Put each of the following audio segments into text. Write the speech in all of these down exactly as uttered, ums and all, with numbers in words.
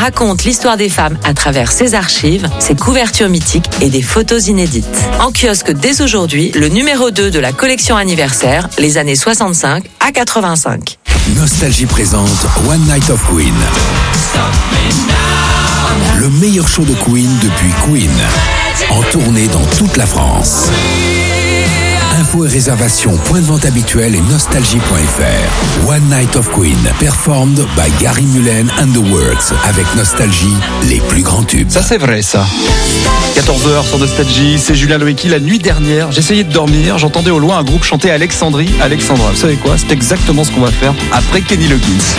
raconte l'histoire des femmes à travers ses archives, ses couvertures mythiques et des photos inédites. En kiosque dès aujourd'hui, le numéro deux de la collection anniversaire, les années soixante-cinq à quatre-vingt-cinq. Nostalgie présente One Night of Queen. Le meilleur show de Queen depuis Queen. En tournée dans toute la France. Infos et réservations, point de vente habituel et nostalgie point f r. One Night of Queen, performed by Gary Mullen and the Works, avec Nostalgie, les plus grands tubes. Ça c'est vrai ça. quatorze heures sur Nostalgie, c'est Julien Loïki. La nuit dernière, j'essayais de dormir, j'entendais au loin un groupe chanter Alexandrie, Alexandra. Vous savez quoi? C'est exactement ce qu'on va faire après Kenny Loggins.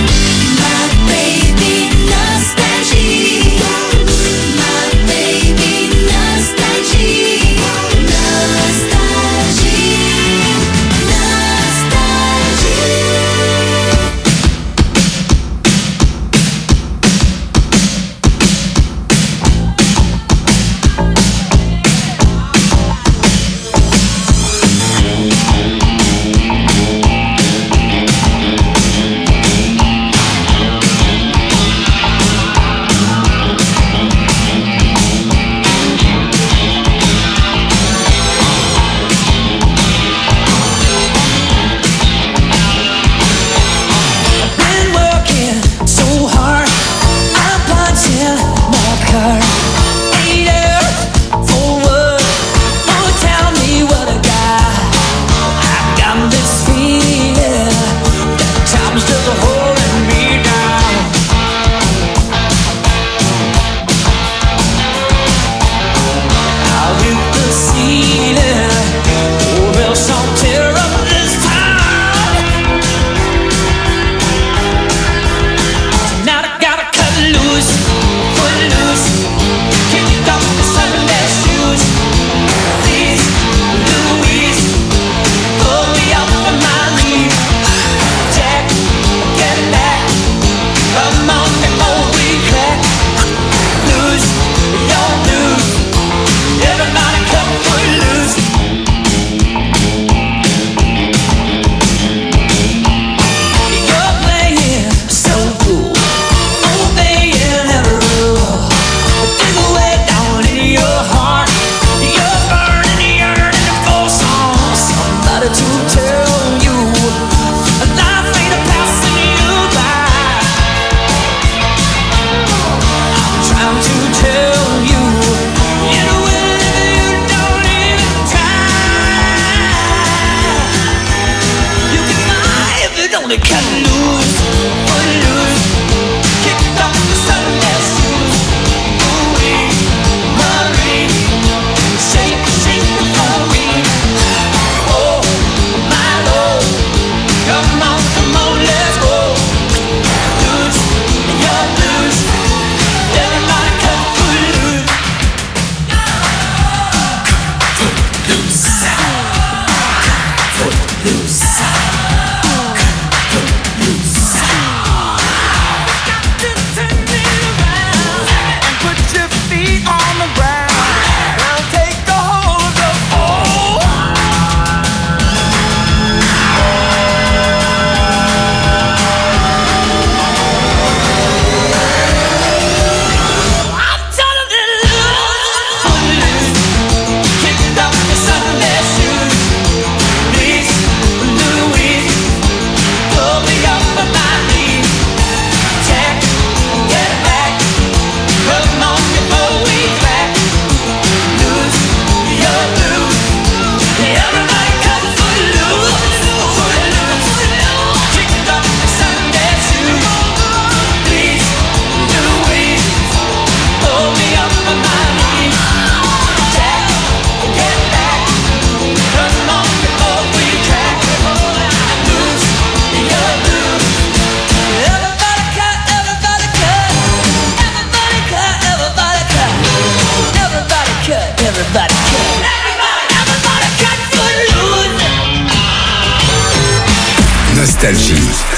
Nostalgie.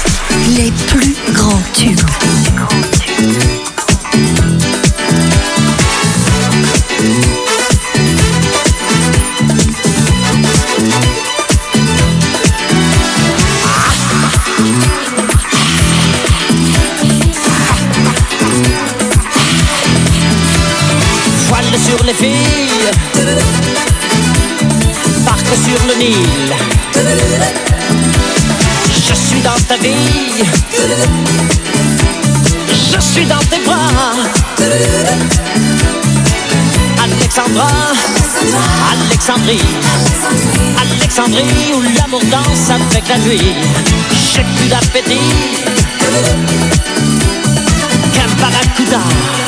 Les plus grands tubes. les filles, parc sur le Nil. Je suis dans ta vie, je suis dans tes bras. Alexandra, Alexandrie, Alexandrie où l'amour danse avec la nuit. J'ai plus d'appétit qu'un barracuda.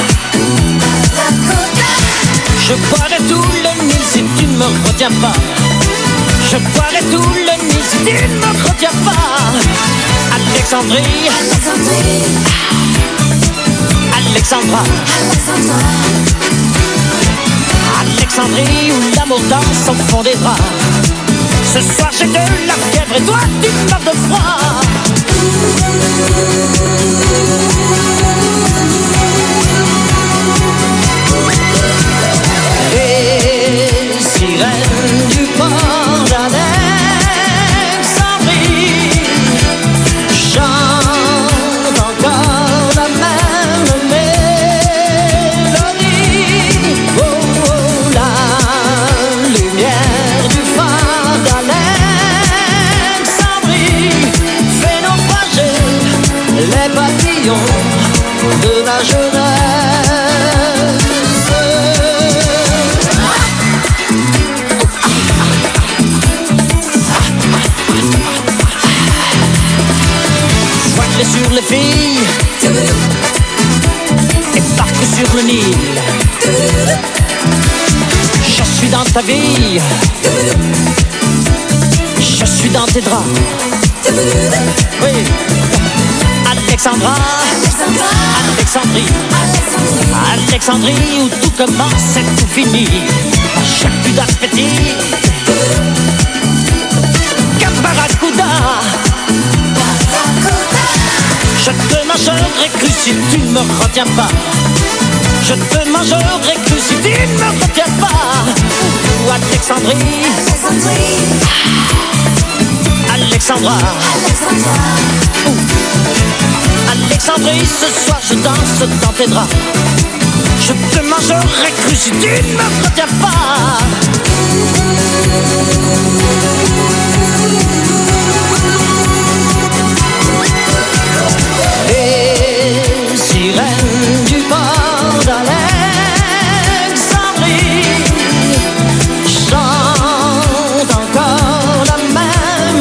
Je boirai tout le Nil si tu ne me retiens pas. Je boirai tout le Nil si tu ne me retiens pas. Alexandrie, Alexandra, Alexandrie où l'amour danse au fond des draps. Ce soir j'ai de la fièvre et toi tu meurs de froid. Les sirènes du port d'Alexandrie chantent encore la même mélodie. Oh, oh, la lumière du phare d'Alexandrie fait naufrager les papillons de ma jeunesse. Sur les filles et parc sur le Nil. Je suis dans ta vie, je suis dans tes draps. Oui, Alexandra, Alexandrie, Alexandrie où tout commence et tout finit. J'ai plus d'appétit qu'un barracuda. Je te mangerai cru si tu ne me retiens pas. Je te mangerai cru si tu ne me retiens pas. Ou Alexandrie, Alexandra, Alexandrie, ce soir je danse dans tes draps. Je te mangerai cru si tu ne me retiens pas. Les sirènes du port d'Alexandrie chantent encore la même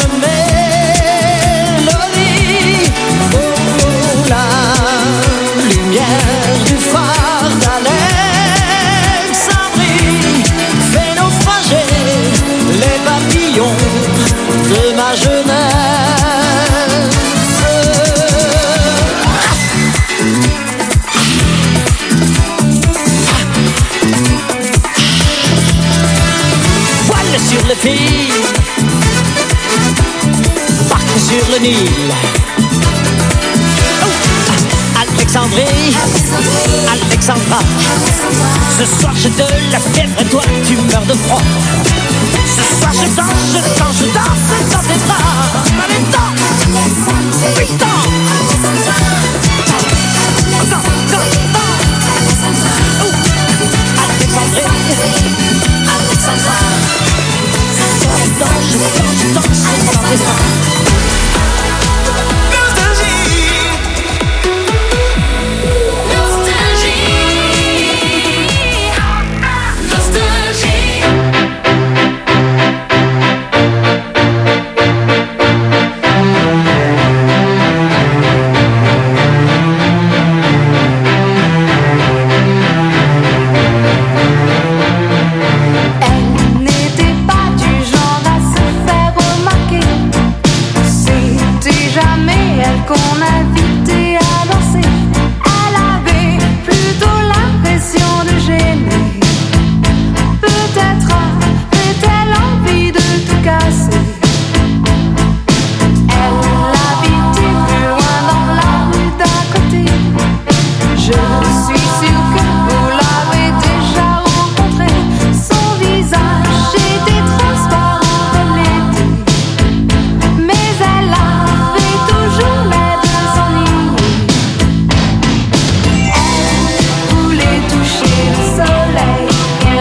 mélodie. Oh, la lumière du phare d'Alexandrie fait naufrager les papillons de ma jeunesse. Sur les filles, parc sur le Nil. Oh, Alexandrie, Alexandra, ce soir j'ai de la fièvre et toi tu meurs de froid. Ce soir je danse, je danse, je danse dans tes bras. Allez, danse, oui, danse. Danse, danse, danse. Oh, Alexandrie, Alexandra. Je danse, je danse, je danse dans tes bras. Toucher le soleil,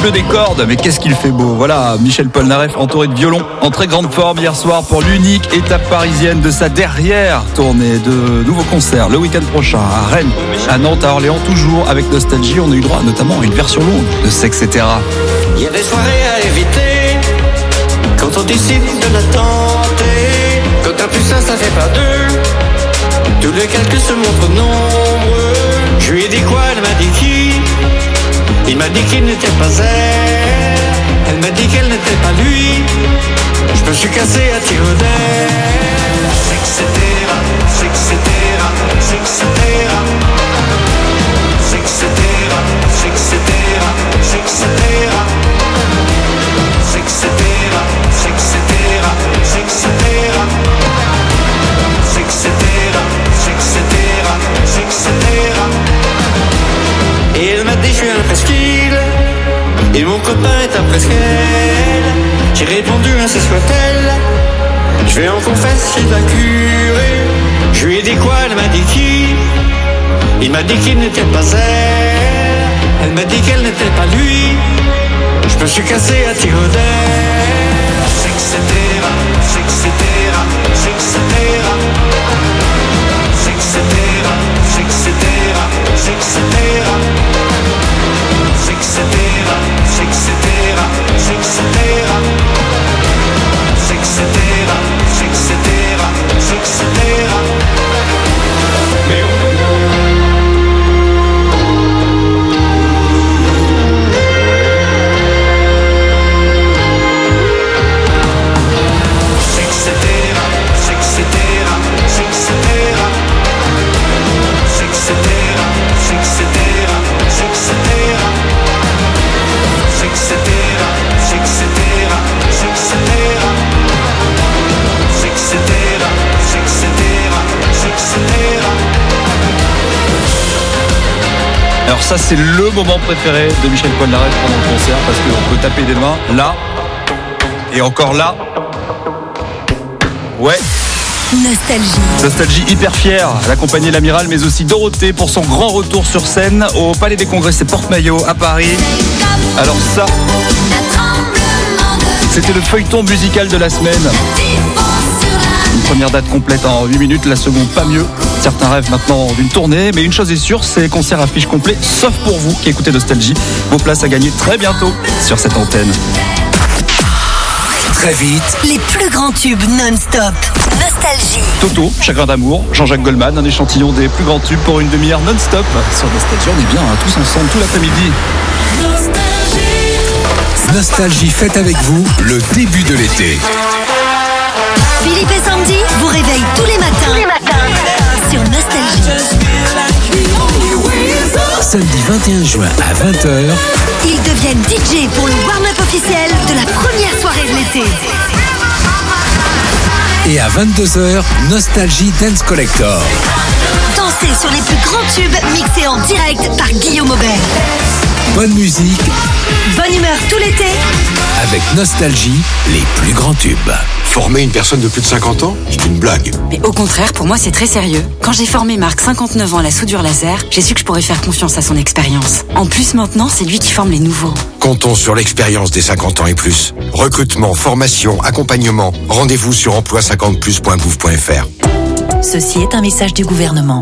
pleut des cordes, mais qu'est-ce qu'il fait beau. Voilà, Michel Polnareff entouré de violon, en très grande forme hier soir pour l'unique étape parisienne de sa dernière tournée. De nouveaux concerts le week-end prochain à Rennes, à Nantes, à Orléans, toujours avec Nostalgie. On a eu droit notamment à une version longue de C'est et cetera. Il y a des soirées à éviter quand on décide de la tenter. Quand un plus un, ça fait pas deux. Tous les calculs se montrent nombreux. Je lui ai dit quoi, elle m'a dit qui. Il m'a dit qu'il n'était pas elle. Elle m'a dit qu'elle n'était pas lui. Je me suis cassé à tire d'air. C'est que cetera, c'est que cetera, c'est que cetera. C'est que cetera, c'est que cetera, c'est que cetera. C'est que cetera, c'est que cetera, c'est que cetera. C'est que cetera, c'est que cetera, c'est que cetera. Et elle m'a dit je suis un presqu'île et mon copain est un presqu'elle. J'ai répondu ainsi soit-elle. Je vais en confesser la curée. Je lui ai dit quoi, elle m'a dit qui. Il m'a dit qu'il n'était pas elle. Elle m'a dit qu'elle n'était pas lui. Je me suis cassé à tire d'air. C'est que cetera, c'est que cetera, c'est que cetera. C'est que cetera, c'est que cetera, c'est que cetera. C'est que cetera, c'est que cetera, c'est que cetera. C'est que cetera, c'est que cetera, c'est que cetera. Mais on Alors ça c'est le moment préféré de Michel Polnareff pendant le concert parce qu'on peut taper des mains là et encore là. Ouais. Nostalgie. Nostalgie hyper fière d'accompagner l'amiral mais aussi Dorothée pour son grand retour sur scène au Palais des Congrès, c'est Porte-Maillot à Paris. Alors ça, c'était le feuilleton musical de la semaine. Une première date complète en huit minutes, la seconde pas mieux. Certains rêvent maintenant d'une tournée, mais une chose est sûre, c'est concert affiche complet, sauf pour vous qui écoutez Nostalgie. Vos places à gagner très bientôt sur cette antenne. Très vite, Les plus grands tubes non-stop. Nostalgie. Toto, Chagrin d'amour, Jean-Jacques Goldman, un échantillon des plus grands tubes pour une demi-heure non-stop. Sur Nostalgie, on est bien hein, tous ensemble tout l'après-midi. Nostalgie fête avec vous le début de l'été. Philippe et Sandy vous réveillent tous les matins. Tous les matins. Sur Nostalgie. Samedi vingt et un juin à vingt heures, Ils deviennent D J pour le warm-up officiel de la première soirée de l'été. et à vingt-deux heures, Nostalgie Dance Collector. Dansez sur les plus grands tubes mixés en direct par Guillaume Aubert. Bonne musique Bonne humeur tout l'été. avec Nostalgie, les plus grands tubes. Former une personne de plus de cinquante ans, c'est une blague. Mais au contraire, pour moi, c'est très sérieux. Quand j'ai formé Marc, cinquante-neuf ans, à la soudure laser, j'ai su que je pourrais faire confiance à son expérience. En plus, maintenant, c'est lui qui forme les nouveaux. Comptons sur l'expérience des cinquante ans et plus. Recrutement, formation, accompagnement. Rendez-vous sur emploi cinquante plus point gouv point f r. Ceci est un message du gouvernement.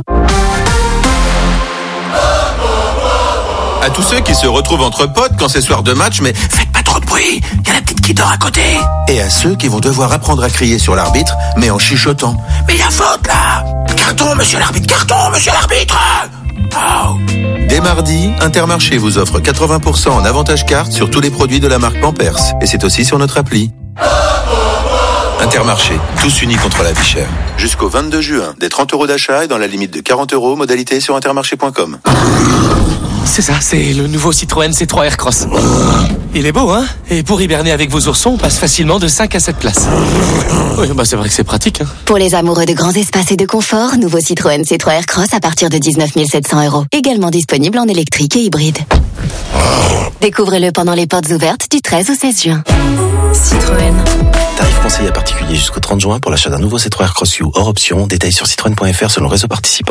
À tous ceux qui se retrouvent entre potes quand c'est soir de match, mais faites pas trop de bruit, il y a la petite qui dort à côté. Et à ceux qui vont devoir apprendre à crier sur l'arbitre, mais en chuchotant. Mais il y a faute là. Carton, monsieur l'arbitre, carton, monsieur l'arbitre. Oh. Dès mardi, Intermarché vous offre quatre-vingts pour cent en avantage carte sur tous les produits de la marque Pampers. Et c'est aussi sur notre appli. Intermarché, tous unis contre la vie chère. Jusqu'au vingt-deux juin, des trente euros d'achat et dans la limite de quarante euros, modalité sur intermarché point com. C'est ça, c'est le nouveau Citroën C trois Aircross. Il est beau, hein? Et pour hiberner avec vos oursons, on passe facilement de cinq à sept places. Oui, bah c'est vrai que c'est pratique, hein. Pour les amoureux de grands espaces et de confort, nouveau Citroën C trois Aircross à partir de dix-neuf mille sept cents euros. Également disponible en électrique et hybride. Découvrez-le pendant les portes ouvertes du treize au seize juin. Citroën. Tarif conseillé à particulier jusqu'au trente juin pour l'achat d'un nouveau C trois Aircross U hors option. Détails sur citroën point f r selon réseau participant.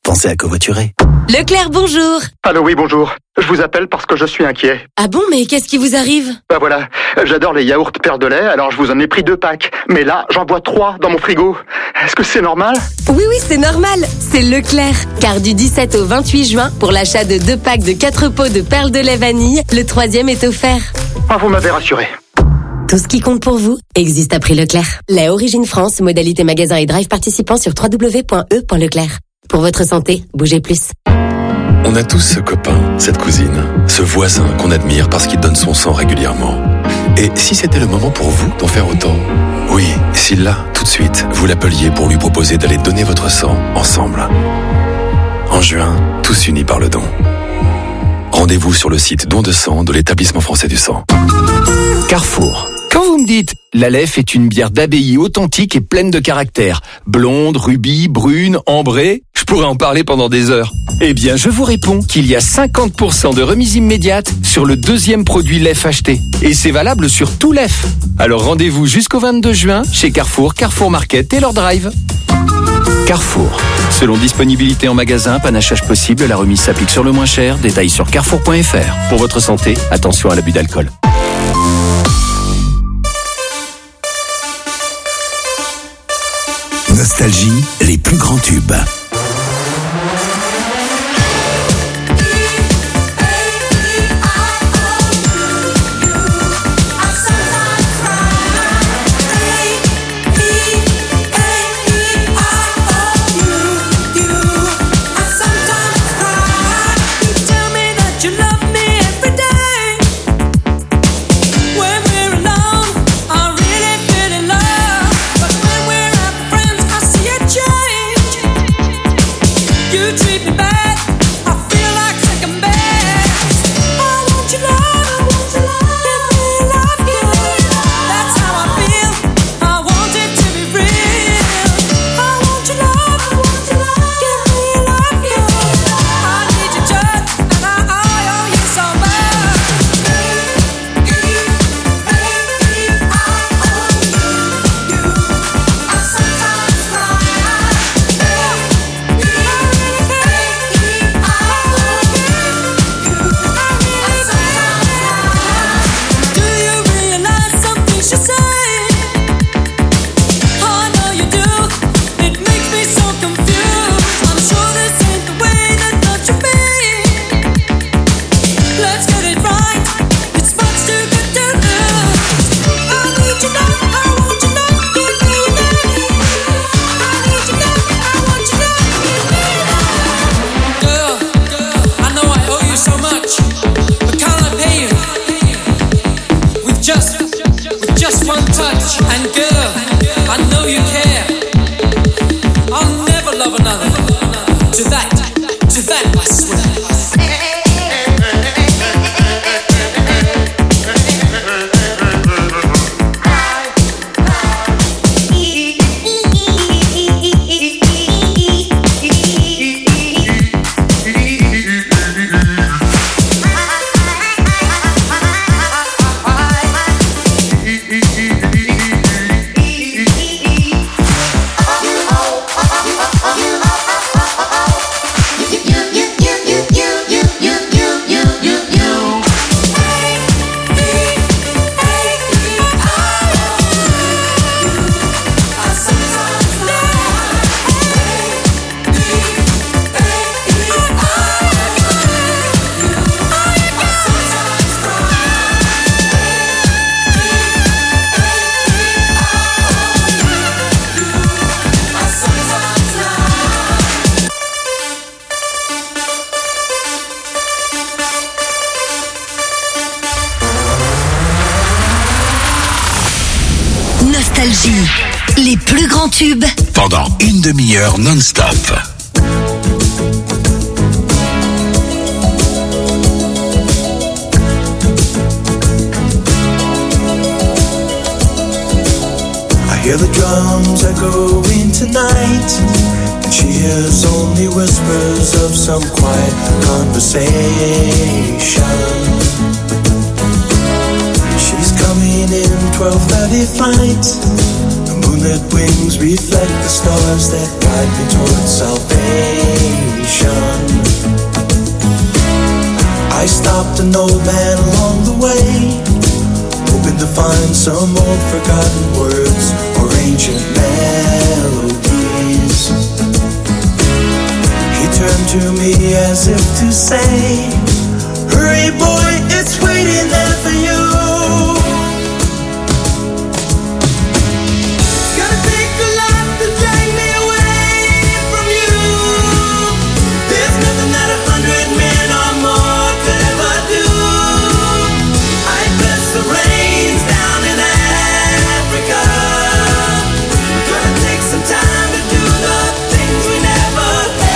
pensez à covoiturer. Leclerc, bonjour. Allô, oui, bonjour. Je vous appelle parce que je suis inquiet. Ah bon, mais qu'est-ce qui vous arrive? Bah voilà, j'adore les yaourts Perle de lait, alors je vous en ai pris deux packs. Mais là, j'en bois trois dans mon frigo. Est-ce que c'est normal? Oui, oui, c'est normal. C'est Leclerc. Car du dix-sept au vingt-huit juin, pour l'achat de deux packs de quatre pots de Perle de lait vanille, le troisième est offert. Ah, vous m'avez rassuré. Tout ce qui compte pour vous existe à prix Leclerc. Lait Origine France, modalité magasin et drive participant sur w w w point e point leclerc. Pour votre santé, bougez plus. On a tous ce copain, cette cousine, ce voisin qu'on admire parce qu'il donne son sang régulièrement. Et si c'était le moment pour vous d'en faire autant? Oui, si là, tout de suite, vous l'appeliez pour lui proposer d'aller donner votre sang ensemble. En juin, tous unis par le don. Rendez-vous sur le site don de sang de l'Établissement français du sang. Carrefour. Quand vous me dites « l'Aleph est une bière d'abbaye authentique et pleine de caractère, blonde, rubis, brune, ambrée », je pourrais en parler pendant des heures. Eh bien, je vous réponds qu'il y a cinquante pour cent de remise immédiate sur le deuxième produit Lef acheté. Et c'est valable sur tout Lef. Alors rendez-vous jusqu'au vingt-deux juin chez Carrefour, Carrefour Market et leur drive. Carrefour. Selon disponibilité en magasin, panachage possible, la remise s'applique sur le moins cher. Détails sur carrefour point f r. Pour votre santé, attention à l'abus d'alcool. Nostalgie, les plus grands tubes. Nostalgie, les plus grands tubes pendant une demi-heure non-stop. I hear the drums echoing tonight, and she hears only whispers of some quiet conversation. She's coming in twelve thirty flight. The moon moonlit wings reflect the stars that guide me towards salvation. I stopped an old man along the way, hoping to find some old forgotten words or ancient melodies. He turned to me as if to say, hurry boy, it's waiting there for you. Gonna take a lot to drag me away from you. There's nothing that a hundred men or more could ever do. I bless the rains down in Africa. Gonna take some time to do the things we never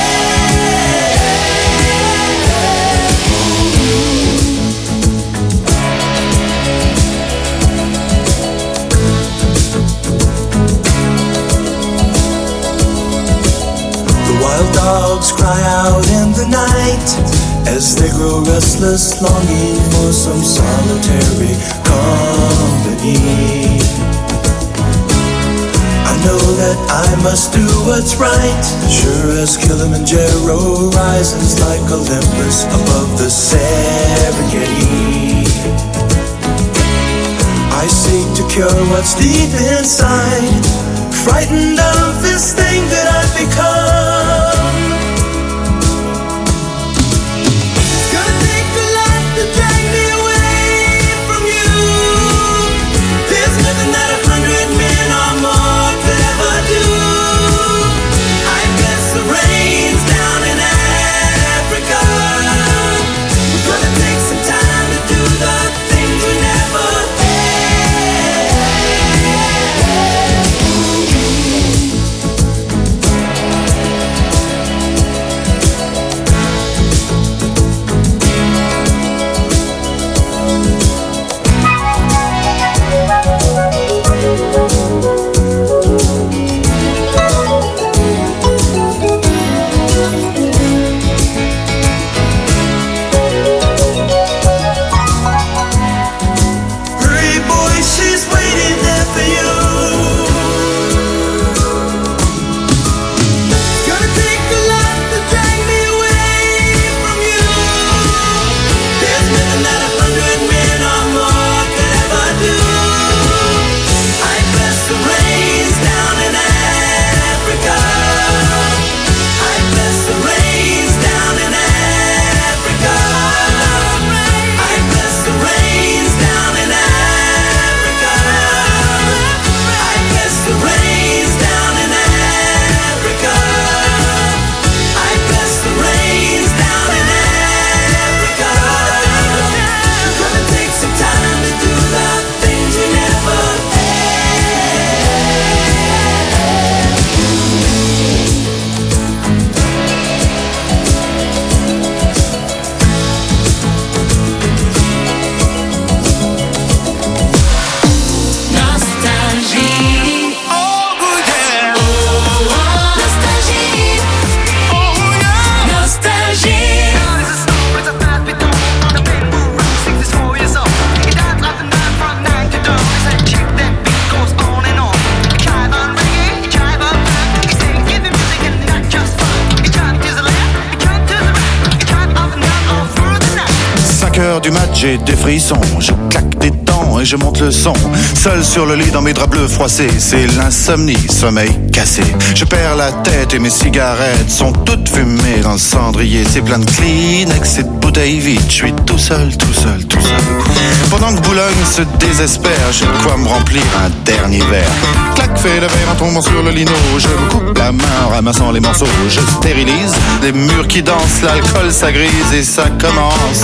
Wild dogs cry out in the night as they grow restless, longing for some solitary company. I know that I must do what's right, sure as Kilimanjaro rises like Olympus above the Serengeti. I seek to cure what's deep inside, frightened of this thing that I've become. Gonna take a lot to drag me away from you. There's nothing that a hundred men or more could ever do. I bless the rains down in Africa. We're gonna take some time to do the things we never Du match, j'ai des frissons, je claque des dents et je monte le son. Seul sur le lit dans mes draps bleus froissés, c'est l'insomnie, sommeil cassé. Je perds la tête et mes cigarettes sont toutes fumées dans le cendrier. C'est plein de Kleenex et de bouteilles vides, je suis tout seul, tout seul, tout seul. Pendant que Boulogne se désespère, j'ai de quoi me remplir un dernier verre. Clac, fait le verre en tombant sur le lino, je me coupe la main en ramassant les morceaux. Je stérilise les murs qui dansent, l'alcool ça grise et ça commence.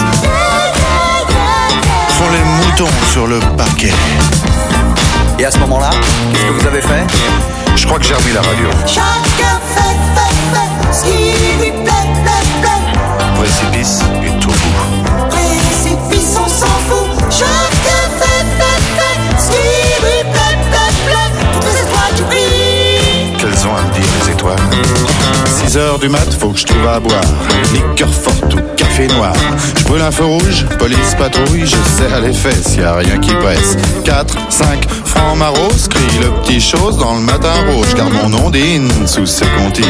Font les moutons sur le parquet. Et à ce moment-là, qu'est-ce que vous avez fait? Je crois que j'ai remis la radio. Chacun fait, fait, fait ce qui lui plaît, plaît, plaît. Précipice et tout bout. Précipice, on s'en fout. Chacun fait, fait, fait ce qui lui plaît, plaît, plaît. Toutes les étoiles qui brillent. Qu'elles ont à me dire les étoiles. six heures du mat, faut que je trouve à boire. Liqueur forte ou café fait noir. Je brûle un feu rouge, police patrouille, je serre les fesses, y a rien qui presse. quatre, cinq, francs maros, crie le petit chose dans le matin rouge, car mon nom dîne sous ce comptine.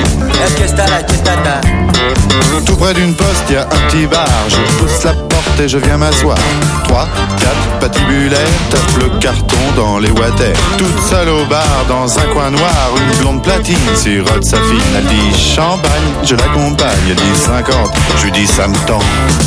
Tout près d'une poste, y a un petit bar, je pousse la porte et je viens m'asseoir. trois, quatre, patibulaire, tape le carton dans les water. Toute seule au bar, dans un coin noir, une blonde platine sirote sa fine. Elle dit champagne, je l'accompagne, elle dit cinquante, je lui dis ça me tend.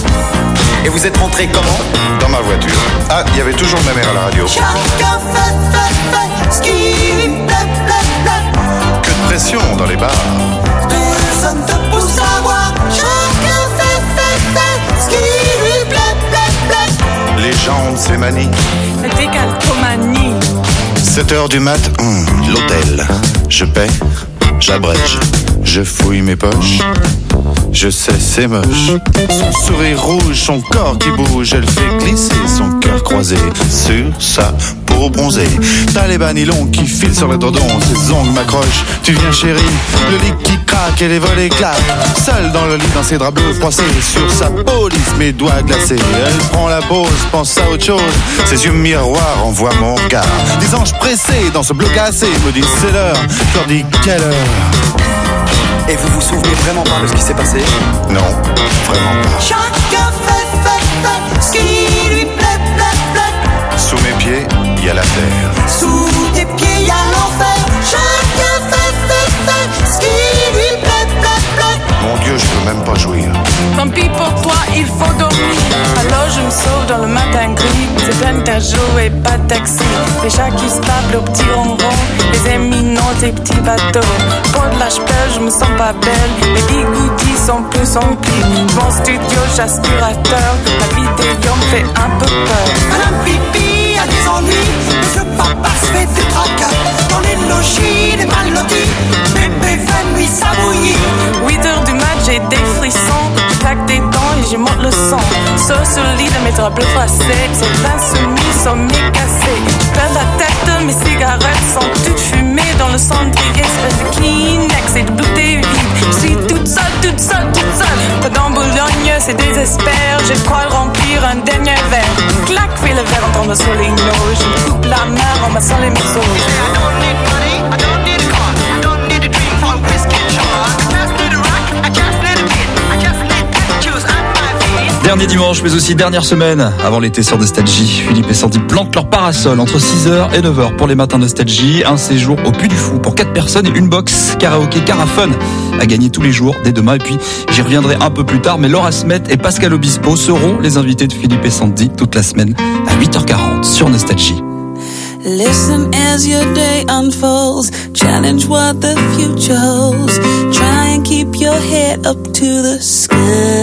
Et vous êtes rentré comment? Dans ma voiture. Ah, il y avait toujours ma mère à la radio. Chacun fait, fait, fait ce qui lui plaît, plaît, plaît. Que de pression dans les bars. Personne te pousse à voir. Chacun fait, fait, fait ce qui lui plaît, plaît, plaît. Les gens de ces manies. La décalcomanie. sept heures du mat, hum, l'hôtel. Je paie, j'abrège, je fouille mes poches. Je sais, c'est moche. Son sourire rouge, son corps qui bouge, elle fait glisser son cœur croisé sur sa peau bronzée. T'as les bas nylons qui filent sur le dodon, ses ongles m'accrochent. Tu viens chérie, le lit qui craque et les volets claquent. Seule dans le lit, dans ses draps bleus froissés, sur sa peau lisse, mes doigts glacés. Elle prend la pause, pense à autre chose. Ses yeux miroirs envoient mon regard. Des anges pressés dans ce bloc cassé me disent c'est l'heure. Je leur dis quelle heure. Et vous vous souvenez vraiment pas de ce qui s'est passé? Non, vraiment pas. Chacun fait, fait, fait ce qui lui plaît, plaît, plaît. Sous mes pieds, il y a la terre. Sous tes pieds, il y a l'enfer. Chacun fait, fait, fait ce qui lui plaît, plaît, plaît. Mon Dieu, je peux même pas jouir. Tant pis pour toi, il faut dormir. Alors je me sauve dans le matin gris. C'est plein d'un jour et pas de taxi. Les chats qui se tapent le petit ronron. Les éminents, des petits bateaux. Pour de la ch'pelle, je me sens pas belle. Les bigoudis sont plus remplis. Mon studio, j'aspirateur. La vidéo me fait un peu peur. Madame Pipi a des ennuis. Parce que papa se fait des tracas. Dans les logis, des mal lotis. Bébé fait nuit, ça bouillit. huit heures du mat, j'ai des frissons. Je claque des dents et j'y monte le son. Sauf sur le lit de mes draps bleus froissés. Sur l'insoumis, sont mi-cassés. Je perds la tête, mes cigarettes sont toutes fumées dans le cendrier. Espèce de Kleenex et de bouteilles vides. Je suis toute seule, toute seule, toute seule. Pas dans Boulogne, c'est désespère. J'ai de quoi remplir un dernier verre. Clac, fais le verre en tombant sur les noix. Je me coupe la main en massant les morceaux. Dernier dimanche, mais aussi dernière semaine avant l'été sur Nostalgie. Philippe et Sandy plantent leur parasol entre six heures et neuf heures pour les matins Nostalgie. Un séjour au Puy du Fou pour quatre personnes et une box karaoké Carafun à gagner tous les jours dès demain. Et puis, j'y reviendrai un peu plus tard, mais Laura Smet et Pascal Obispo seront les invités de Philippe et Sandy toute la semaine à huit heures quarante sur Nostalgie. Listen as your day unfolds. Challenge what the future holds. Try and keep your head up to the sky.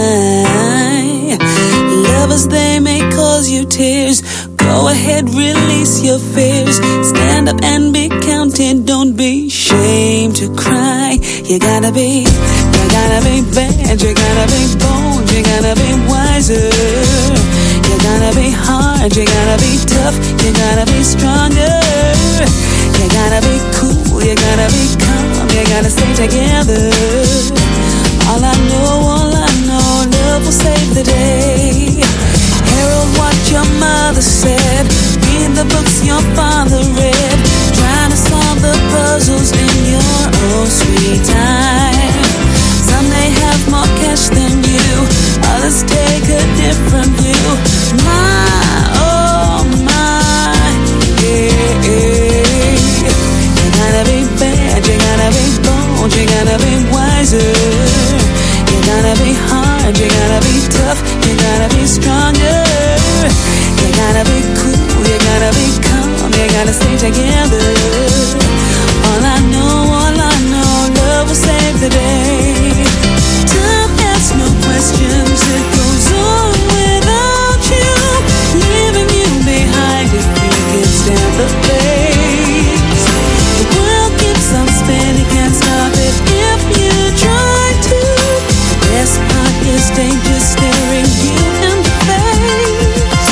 Lovers, they may cause you tears. Go ahead, release your fears. Stand up and be counted. Don't be ashamed to cry. You gotta be, you gotta be bad. You gotta be bold. You gotta be wiser. You gotta be hard, you gotta be tough, you gotta be stronger. You gotta be cool, you gotta be calm, you gotta stay together. All I know, all I know, love will save the day. Herald what your mother said, read the books your father read. Trying to solve the puzzles in your own sweet time. Some may have more cash than you, others take a different view. My, oh my, yeah, yeah. You gotta be bad, you gotta be bold, you gotta be wiser. You gotta be hard, you gotta be tough, you gotta be stronger. You gotta be cool, you gotta be calm, you gotta stay together. All I know, all I know, love will save the day. Time asks no questions, it goes on without you, leaving you behind if you can stand the pace. The world keeps on spinning, can't stop it if you try to. The best part is danger staring you in the face.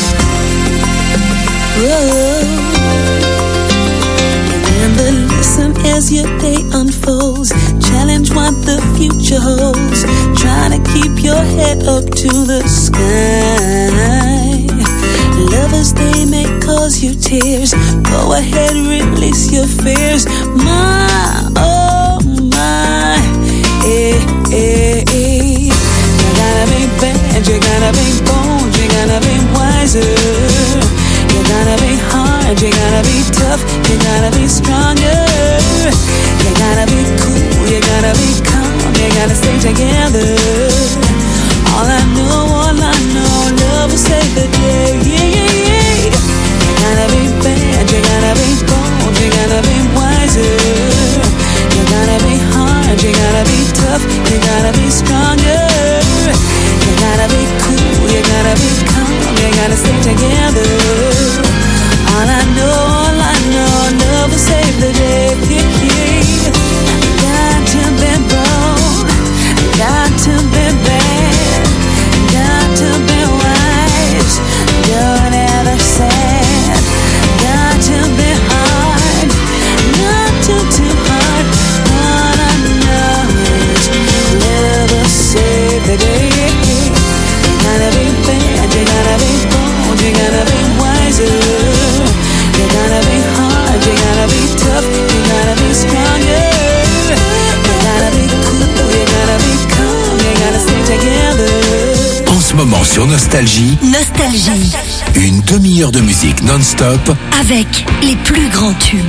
Whoa. Remember, listen as your day unfolds. Challenge what the future holds. Try to keep your head up to the sky. Lovers, they may cause you tears. Go ahead, release your fears. My, oh my, eh, eh, eh. You gotta be bad, you gotta be bold, you gotta be wiser. You gotta be hard, you gotta be tough, you gotta be stronger. You gotta be cool, you gotta be calm, you gotta stay together. All I know, all I know, love will save the day. Yeah, yeah, yeah. You gotta be bad, you gotta be bold, you gotta be wiser. You gotta be hard, you gotta be tough, you gotta be stronger. You gotta be cool, you gotta be calm, you gotta stay together. All I know, all I know, love will save the day. Yeah, yeah. Got to be bold, got to be bad, got to be wise, don't ever sad. Got to be hard, not too too hard. All I know is love will save the day. You gotta be bad, you gotta be bold, you gotta be wiser. You gotta be hard, you gotta be tough, you gotta be stronger. You gotta be cool, you gotta be calm, you gotta stay together. En ce moment sur Nostalgie, Nostalgie, une demi-heure de musique non-stop avec les plus grands tubes.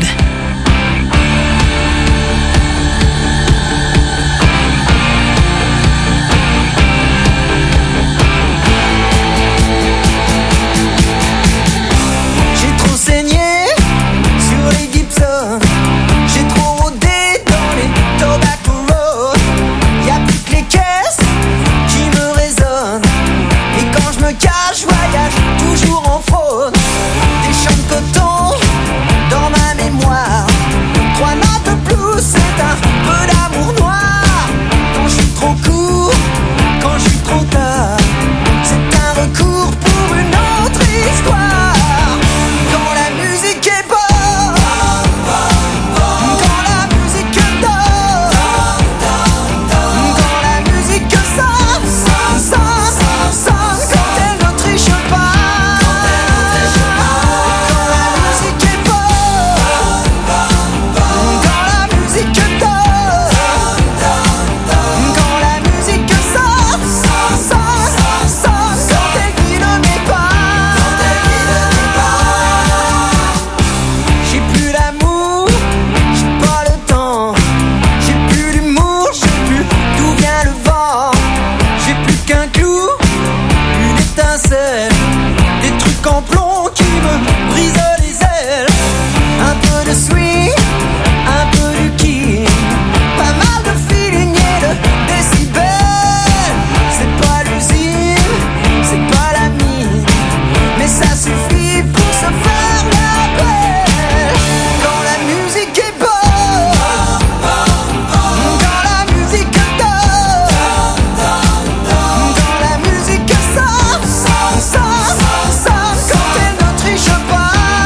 J'ai trop saigné sur les Gibson. J'ai trop rôdé dans les Tobacco Road. Y'a plus que les caisses qui me résonnent. Et quand je me cache, je voyage toujours en fraude. Des champs de coton dans ma mémoire. Trois notes de blues, c'est un peu d'amour noir. Quand je suis trop court, quand je suis trop tard, c'est un recours pour une autre histoire. Quand la musique est bonne, quand la musique donne, quand la musique sonne, sonne, sonne, sonne, quand elle ne triche pas. Quand la musique est bonne, quand la musique donne, quand la musique sonne, sonne, sonne, sonne, quand elle guide mes pas. J'ai plus l'amour, j'ai pas le temps. J'ai plus d'humour, je sais plus d'où vient le vent. J'ai plus qu'un clou, une étincelle. Des trucs en plomb qui me brisent les ailes. Un peu de swing, un peu de king. Pas mal de feeling et de décibels. C'est pas l'usine, c'est pas la mine, mais ça suffit pour se faire la belle. Quand la musique est bonne, quand la musique donne, quand la musique sonne, sonne, sonne, sonne, quand elle ne triche pas.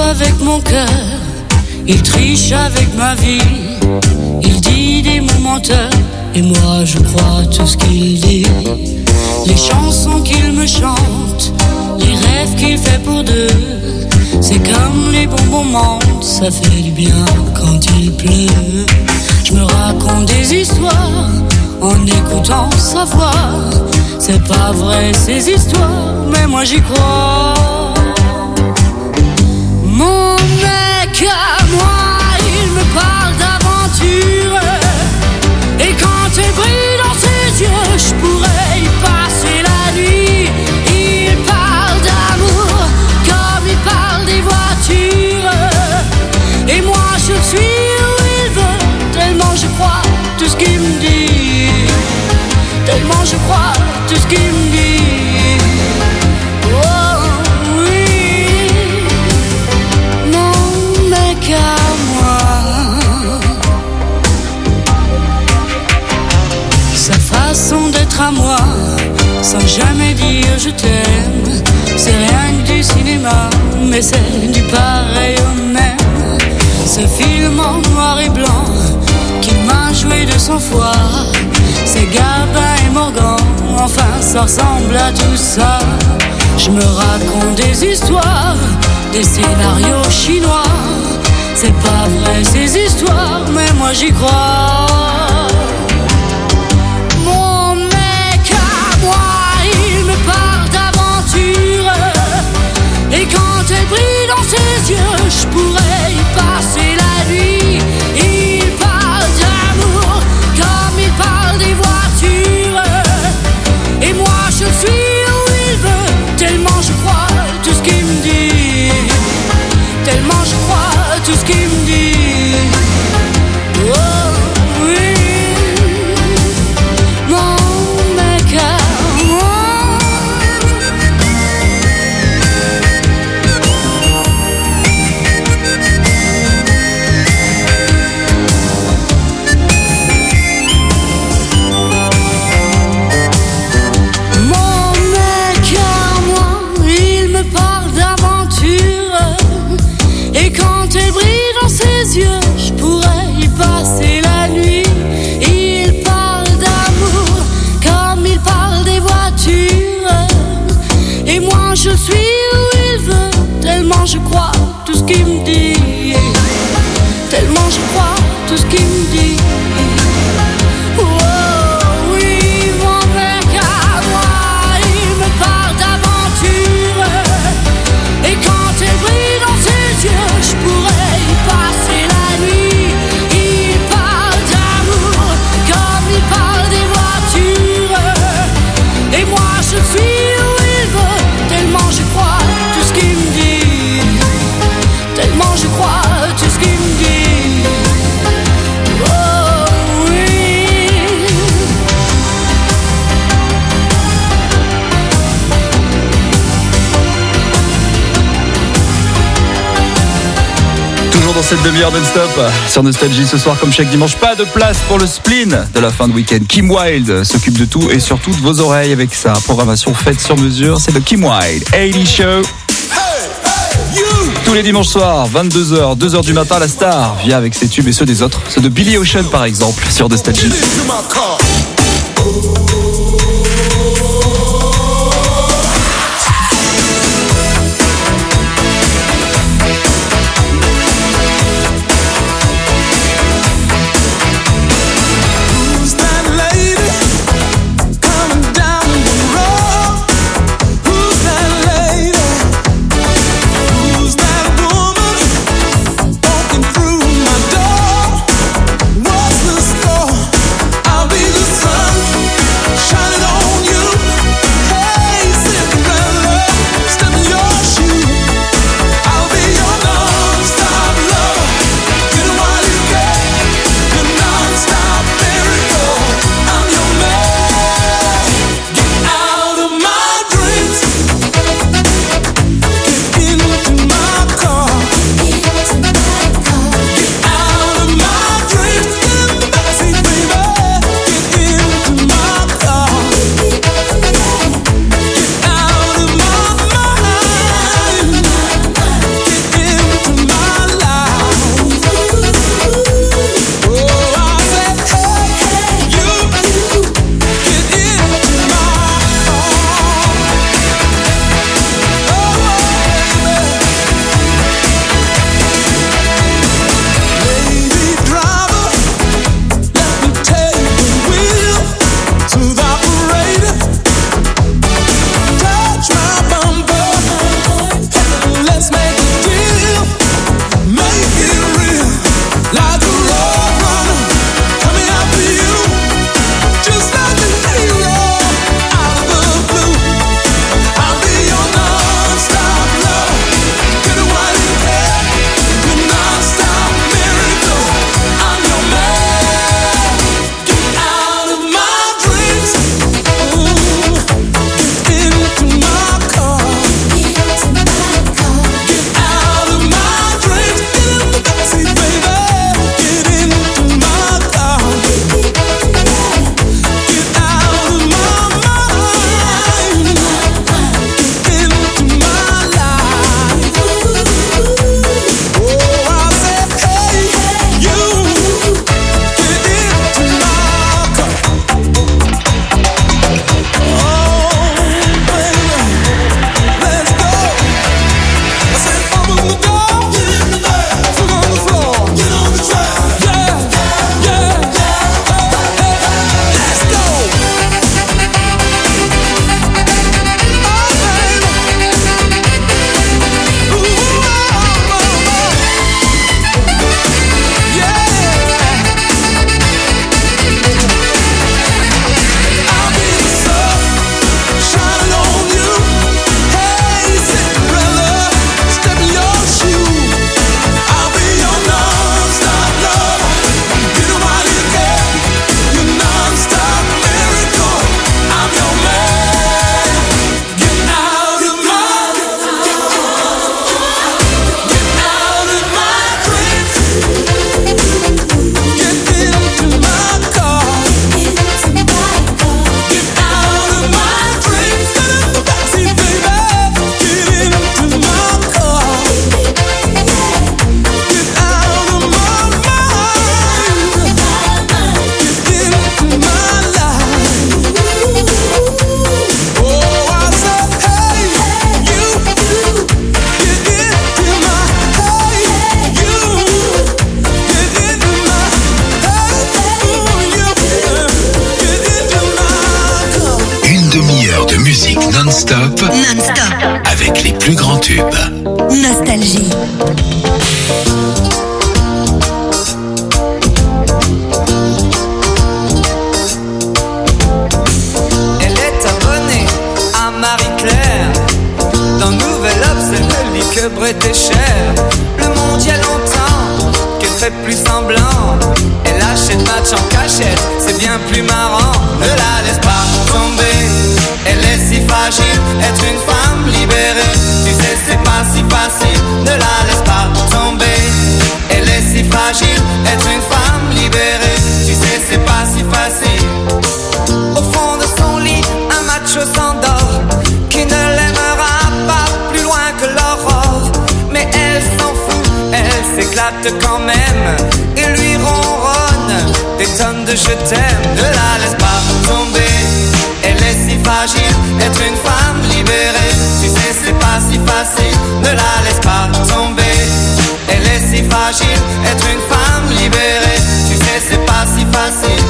avec mon cœur, il triche avec ma vie, il dit des mots menteurs, et moi je crois tout ce qu'il dit. Les chansons qu'il me chante, les rêves qu'il fait pour deux, c'est comme les bons moments, ça fait du bien quand il pleut. Je me raconte des histoires en écoutant sa voix. C'est pas vrai ces histoires, mais moi j'y crois. Mon mec à moi, il me parle d'aventure, et quand elle brille dans ses yeux, je pourrais y passer la nuit. Il parle d'amour comme il parle des voitures, et moi je le suis où il veut, tellement je crois tout ce qu'il me dit, tellement je crois tout ce qu'il me dit. Oh oui, mon mec à moi. Sa façon d'être à moi, sans jamais dire je t'aime, c'est rien que du cinéma, mais c'est du pareil au même. Ce film en noir et blanc qui m'a joué de son foie, c'est Gabin et Morgan, enfin ça ressemble à tout ça. Je me raconte des histoires, des scénarios chinois, c'est pas vrai ces histoires, mais moi j'y crois. Mon mec à moi, il me parle d'aventure, et quand elle brille dans ses yeux, je pourrais y passer la nuit. Il parle d'amour comme il parle des voitures, et moi je suis où il veut, tellement je crois tout ce qu'il me dit, tellement je crois tout ce qu'il me dit. Oh oui, mon mec à moi. Mon mec à moi, il me parle d'aventure, et quand elle brille dans ses yeux, je pourrais y passer la nuit. Il parle d'amour comme il parle des voitures, et moi je suis où il veut, tellement je crois tout ce qu'il me dit, tellement je crois tout ce qu'il me dit. Oh oui, mon mec à moi, il me parle d'aventure, et quand elle brille dans ses yeux, je pourrais y passer la nuit. Il parle d'amour comme il parle des voitures, et moi je suis où il veut, tellement je crois tout ce qu'il me dit, tellement je crois tout ce qu'il me dit. Oh oui. Toujours dans cette demi-heure non-stop sur Nostalgie ce soir, comme chaque dimanche, pas de place pour le spleen de la fin de week-end. Kim Wilde s'occupe de tout et surtout de vos oreilles avec sa programmation faite sur mesure. C'est le Kim Wilde eighty Show. Tous les dimanches soirs, vingt-deux heures, deux heures du matin, la star vient avec ses tubes et ceux des autres. Ceux de Billy Ocean par exemple sur Nostalgie. Who's that lady coming down the road? Who's that lady? Who's that woman walking through my door? What's the score? I'll be the sun shining on Non-stop. Non-stop. Avec les plus grands tubes. Nostalgie. Elle est abonnée à Marie-Claire. Dans Nouvel Obs, elle ne lit que Bret et Cher. Le monde y a longtemps qu'elle fait plus semblant. Elle achète match en cachette, c'est bien plus marrant. Ne la laisse pas tomber, elle est si fragile. Être une femme libérée, tu sais c'est pas si facile. Ne la laisse pas tomber, elle est si fragile. Être une femme libérée, tu sais c'est pas si facile. Au fond de son lit, un macho s'endort, qui ne l'aimera pas plus loin que l'aurore. Mais elle s'en fout, elle s'éclate quand même et lui ronronne des tonnes de je t'aime. Ne la laisse pas tomber, elle est si fragile. Être une femme libérée, tu sais c'est pas si facile. Ne la laisse pas tomber, elle est si fragile. Être une femme libérée, tu sais c'est pas si facile.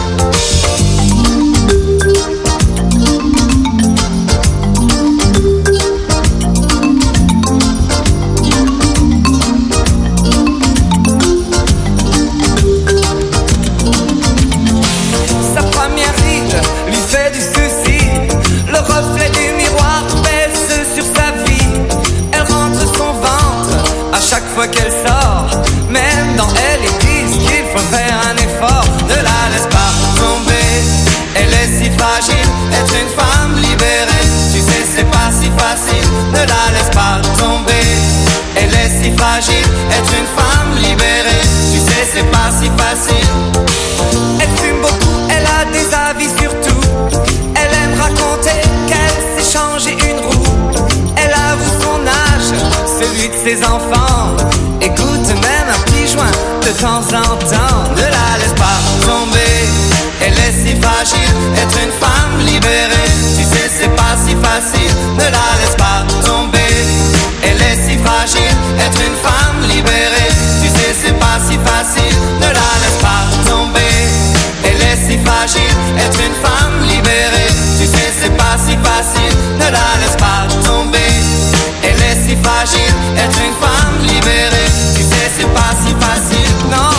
Qu'elle sort, même dans elle ils disent qu'il faut faire un effort. Ne la laisse pas tomber, elle est si fragile. Être une femme libérée, tu sais c'est pas si facile. Ne la laisse pas tomber, elle est si fragile. Être une femme libérée, tu sais c'est pas si facile. Elle fume beaucoup, elle a des avis sur tout. Elle aime raconter qu'elle s'est changé une roue. Elle avoue son âge, celui de ses enfants. Écoute même un petit joint de temps en temps. Ne la laisse pas tomber, elle est si fragile. Être une femme libérée, tu sais c'est pas si facile. Ne la laisse pas tomber, elle est si fragile. Être une femme libérée, tu sais c'est pas si facile. Ne la laisse pas tomber, elle est si fragile. Être une femme libérée, tu sais c'est pas si facile. Ne la laisse pas tomber, elle est si fragile. Être une femme libérée, tu sais c'est pas si facile, non.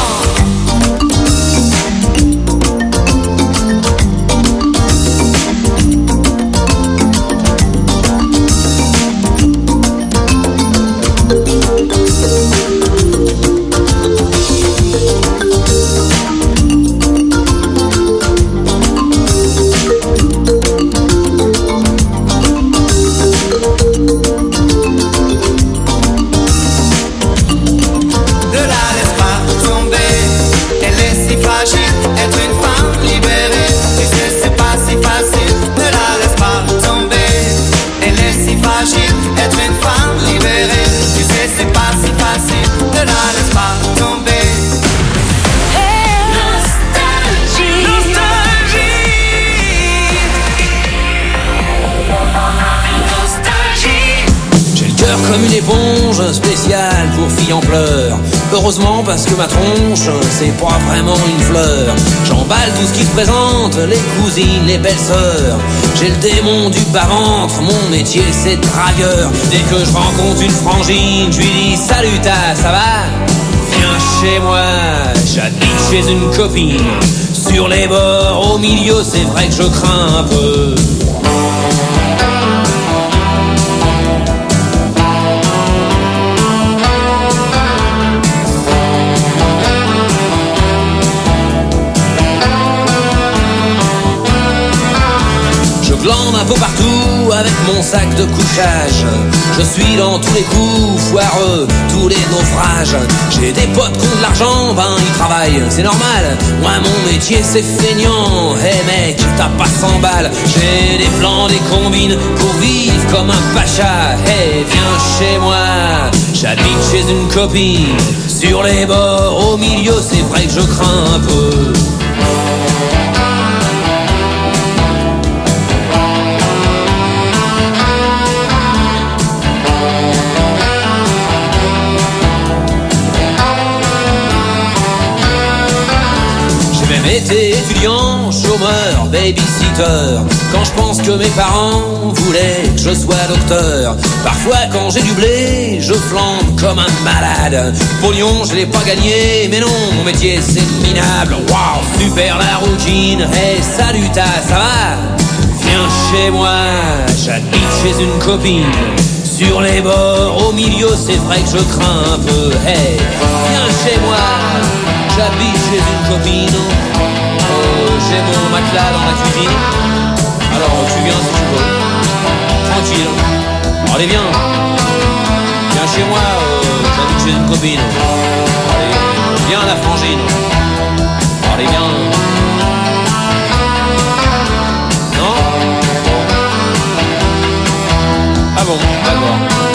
Comme une éponge spéciale pour filles en pleurs. Heureusement parce que ma tronche, c'est pas vraiment une fleur. J'emballe tout ce qui se présente, les cousines, les belles-sœurs. J'ai le démon du bas-ventre, mon métier c'est dragueur. Dès que je rencontre une frangine, je lui dis salut ta, ça va? Viens chez moi, j'habite chez une copine. Sur les bords, au milieu, c'est vrai que je crains un peu. Glande un peu partout avec mon sac de couchage. Je suis dans tous les coups foireux, tous les naufrages. J'ai des potes qui ont de l'argent, ben ils travaillent, c'est normal. Moi mon métier c'est feignant. Hey mec, t'as pas cent balles. J'ai des plans, des combines pour vivre comme un pacha. Hey viens chez moi, j'habite chez une copine. Sur les bords, au milieu, c'est vrai que je crains un peu. Été étudiant, chômeur, babysitter. Quand je pense que mes parents voulaient que je sois docteur. Parfois quand j'ai du blé, je flambe comme un malade. Pour Lyon, je l'ai pas gagné, mais non, mon métier c'est minable. Waouh, super la routine. Hey, salut, ta, ça va? Viens chez moi, j'habite chez une copine. Sur les bords, au milieu, c'est vrai que je crains un peu. Hey, viens chez moi, j'habite chez une copine. Oh, j'ai mon matelas dans la cuisine. Alors tu viens si tu veux. Tranquille. Allez, viens. Viens chez moi, euh, j'habite chez une copine. Allez, viens la frangine. Allez, viens. Non? Ah bon, d'accord.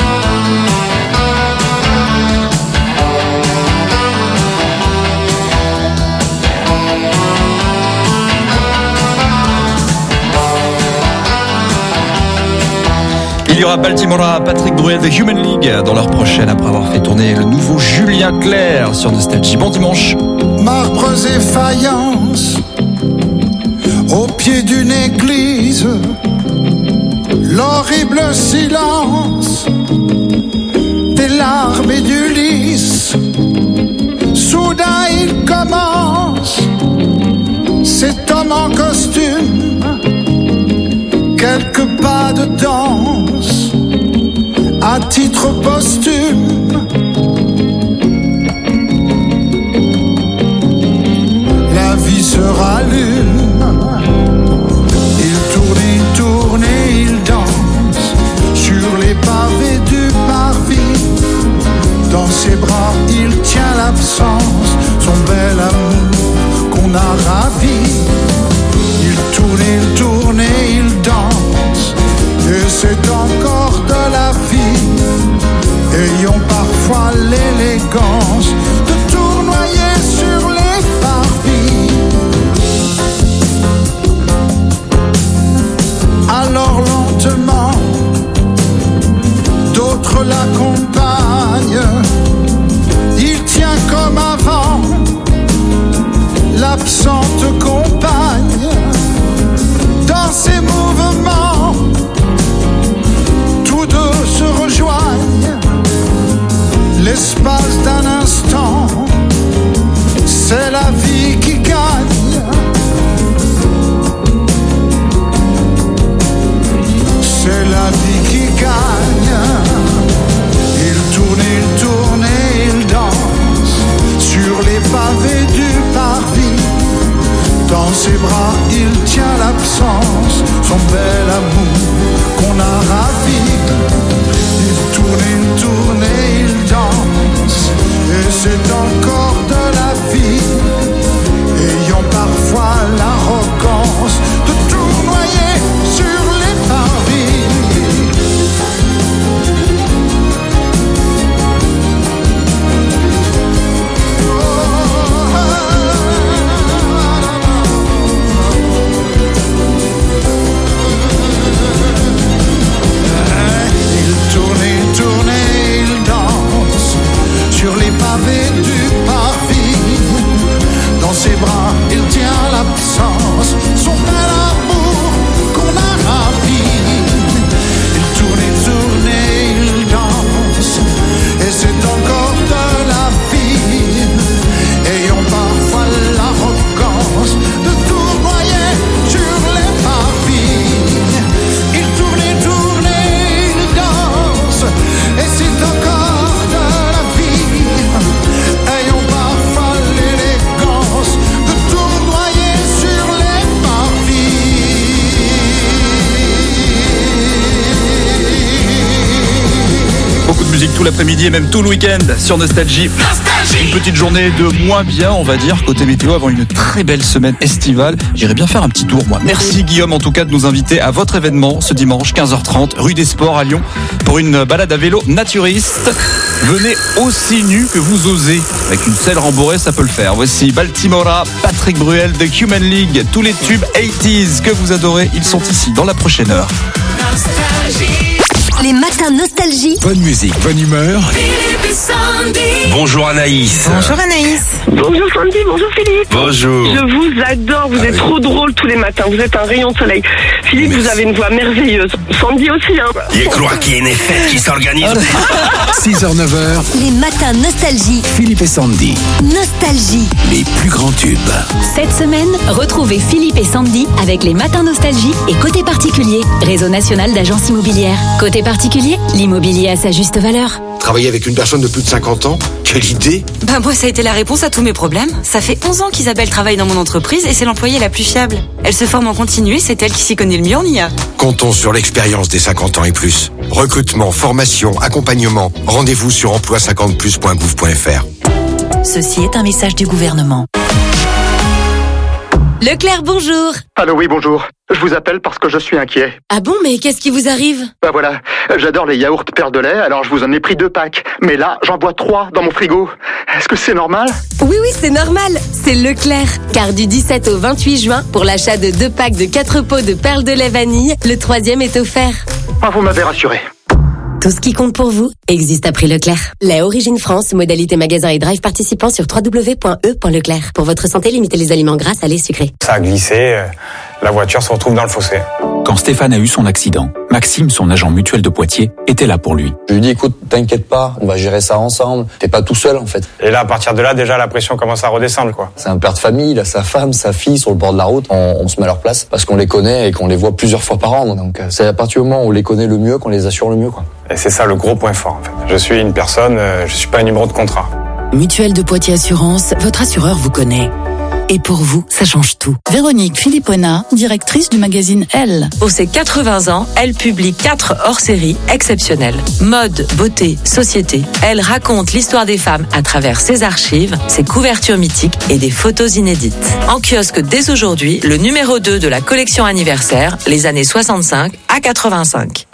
Il y aura Baltimora, Patrick Bruel de Human League dans l'heure prochaine après avoir fait tourner le nouveau Julien Clerc sur Nostalgie. Bon dimanche. Marbres et faïences au pied d'une église, l'horrible silence des larmes et du lys. Soudain il commence, cet homme en costume, quelques pas de danse à titre posthume. La vie se rallume, il tourne, il tourne et il danse sur les pavés du parvis. Dans ses bras il tient l'absence, son bel amour qu'on a ravi. Il tourne, il tourne et il danse, et c'est encore de la vie. Ayons parfois l'élégance de tournoyer sur les parvis. Alors lentement, d'autres l'accompagnent. Il tient comme avant l'absente compagne. Dans ses mouvements, tous deux se rejoignent. L'espace d'un instant, c'est la vie qui gagne. C'est la vie qui gagne. Il tourne, il tourne et il danse sur les pavés du parvis. Dans ses bras il tient l'absence, son bel amour qu'on a ravi. Il tourne, il tourne et il danse, et c'est encore de la vie. Ayant parfois l'arrogance de tournoyer sur les parvis. Sur les pavés du parvis, dans ses bras il tient l'absence, son bel amour qu'on a ravi. Il tourne, il tourne et il danse, et c'est encore de la vie. Ayant parfois l'arrogance de tournoyer sur les parvis. Il tourne, il tourne et il danse, et c'est encore musique tout l'après-midi et même tout le week-end sur Nostalgie. Nostalgie. Une petite journée de moins bien, on va dire, côté météo, avant une très belle semaine estivale. J'irai bien faire un petit tour, moi. Merci Guillaume, en tout cas, de nous inviter à votre événement ce dimanche, quinze heures trente, rue des Sports à Lyon, pour une balade à vélo naturiste. Venez aussi nu que vous osez. Avec une selle rembourrée, ça peut le faire. Voici Baltimora, Patrick Bruel de Human League. Tous les tubes quatre-vingt-dix que vous adorez, ils sont ici dans la prochaine heure. Les matins Nostalgie. Bonne musique, bonne humeur. Sandy. Bonjour Anaïs. Bonjour Anaïs. Bonjour Sandy, bonjour Philippe. Bonjour. Je vous adore, vous Ah êtes oui. trop drôle tous les matins, vous êtes un rayon de soleil. Philippe, Merci. vous avez une voix merveilleuse. Sandy aussi, hein. Je crois qu'il y a une fête qui s'organise. six heures neuf heures, Les matins nostalgie. Philippe et Sandy. Nostalgie. Les plus grands tubes. Cette semaine, retrouvez Philippe et Sandy avec les Matins Nostalgie et Côté Particulier, réseau national d'agences immobilières. Côté Particulier, l'immobilier à sa juste valeur. Travailler avec une personne de plus de cinquante ans? Quelle idée! Bah moi ça a été la réponse à tous mes problèmes. Ça fait onze ans qu'Isabelle travaille dans mon entreprise et c'est l'employée la plus fiable. Elle se forme en continu et c'est elle qui s'y connaît le mieux en I A. Comptons sur l'expérience des cinquante ans et plus. Recrutement, formation, accompagnement. Rendez-vous sur emploi cinquante plus point gouv point fr. Ceci est un message du gouvernement. Leclerc, bonjour. Allô, oui, bonjour. Je vous appelle parce que je suis inquiet. Ah bon, mais qu'est-ce qui vous arrive? Bah voilà, j'adore les yaourts Père de lait, alors je vous en ai pris deux packs. Mais là, j'en bois trois dans mon frigo. Est-ce que c'est normal? Oui, oui, c'est normal. C'est Leclerc. Car du dix-sept au vingt-huit juin, pour l'achat de deux packs de quatre pots de perles de lait vanille, le troisième est offert. Ah, vous m'avez rassuré. Tout ce qui compte pour vous existe à prix Leclerc. Lait Origine France, modalité magasin et drive participant sur w w w point e point leclerc. Pour votre santé, limitez les aliments gras, salés, sucrés. Ça a glissé, euh, la voiture se retrouve dans le fossé. Quand Stéphane a eu son accident, Maxime, son agent mutuel de Poitiers, était là pour lui. Je lui dis, écoute, t'inquiète pas, on va gérer ça ensemble. T'es pas tout seul, en fait. Et là, à partir de là, déjà, la pression commence à redescendre, quoi. C'est un père de famille, il a sa femme, sa fille sur le bord de la route. On, on se met à leur place parce qu'on les connaît et qu'on les voit plusieurs fois par an. Donc, c'est à partir du moment où on les connaît le mieux qu'on les assure le mieux, quoi. Et c'est ça le gros point fort, en fait. Je suis une personne, euh, je suis pas un numéro de contrat. Mutuelle de Poitiers Assurance, votre assureur vous connaît. Et pour vous, ça change tout. Véronique Philippona, directrice du magazine Elle. Pour ses quatre-vingts ans, elle publie quatre hors-séries exceptionnelles. Mode, beauté, société. Elle raconte l'histoire des femmes à travers ses archives, ses couvertures mythiques et des photos inédites. En kiosque dès aujourd'hui, le numéro deux de la collection anniversaire, les années soixante-cinq à quatre-vingt-cinq.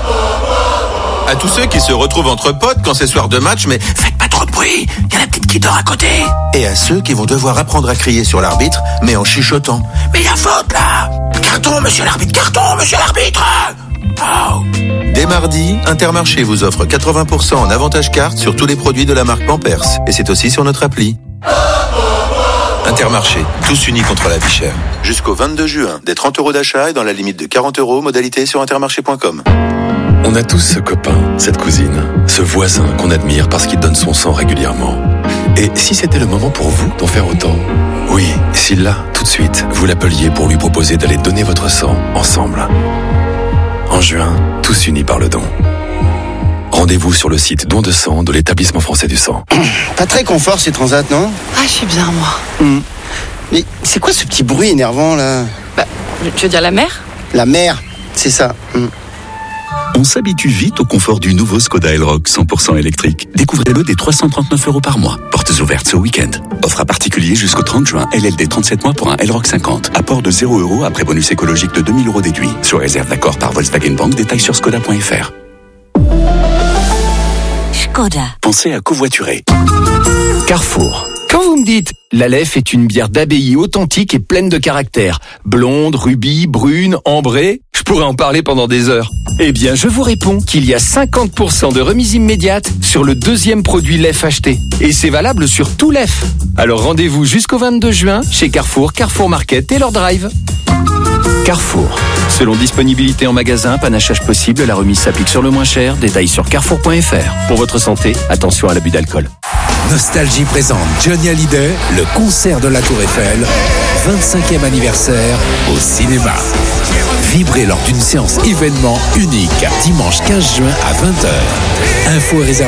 À tous ceux qui se retrouvent entre potes quand c'est soir de match, mais faites pas trop de bruit, il y a la petite qui dort à côté. Et à ceux qui vont devoir apprendre à crier sur l'arbitre, mais en chuchotant. Mais il y a faute là! Carton, monsieur l'arbitre, carton, monsieur l'arbitre! Oh. Dès mardi, Intermarché vous offre quatre-vingts pour cent en avantage carte sur tous les produits de la marque Pampers. Et c'est aussi sur notre appli. Intermarché, tous unis contre la vie chère. Jusqu'au vingt-deux juin, des trente euros d'achat et dans la limite de quarante euros, modalité sur intermarché point com. On a tous ce copain, cette cousine, ce voisin qu'on admire parce qu'il donne son sang régulièrement. Et si c'était le moment pour vous d'en faire autant? Oui, si là, tout de suite, vous l'appeliez pour lui proposer d'aller donner votre sang ensemble. En juin, tous unis par le don. Rendez-vous sur le site don de sang de l'établissement français du sang. Pas très confort ces transats, non? Ah, je suis bien moi. Hum. Mais c'est quoi ce petit bruit énervant là? Bah, tu veux dire la mer? La mer, c'est ça. Hum. On s'habitue vite au confort du nouveau Skoda Elroq cent pour cent électrique. Découvrez-le dès trois cent trente-neuf euros par mois. Portes ouvertes ce week-end. Offre à particulier jusqu'au trente juin. L L D trente-sept mois pour un Elroq cinquante. Apport de zéro euros après bonus écologique de deux mille euros déduit. Sur réserve d'accord par Volkswagen Bank. Détails sur skoda point f r. Skoda. Pensez à covoiturer. Carrefour. Quand vous me dites la Leffe est une bière d'abbaye authentique et pleine de caractère, blonde, rubis, brune, ambrée, je pourrais en parler pendant des heures. Eh bien, je vous réponds qu'il y a cinquante pour cent de remise immédiate sur le deuxième produit Leffe acheté. Et c'est valable sur tout Leffe. Alors rendez-vous jusqu'au vingt-deux juin chez Carrefour, Carrefour Market et leur drive. Carrefour. Selon disponibilité en magasin, panachage possible, la remise s'applique sur le moins cher. Détails sur carrefour point f r. Pour votre santé, attention à l'abus d'alcool. Nostalgie présente Johnny Hallyday, le concert de la Tour Eiffel, vingt-cinquième anniversaire au cinéma. Vibrez lors d'une séance événement unique, dimanche quinze juin à vingt heures. Info et réservation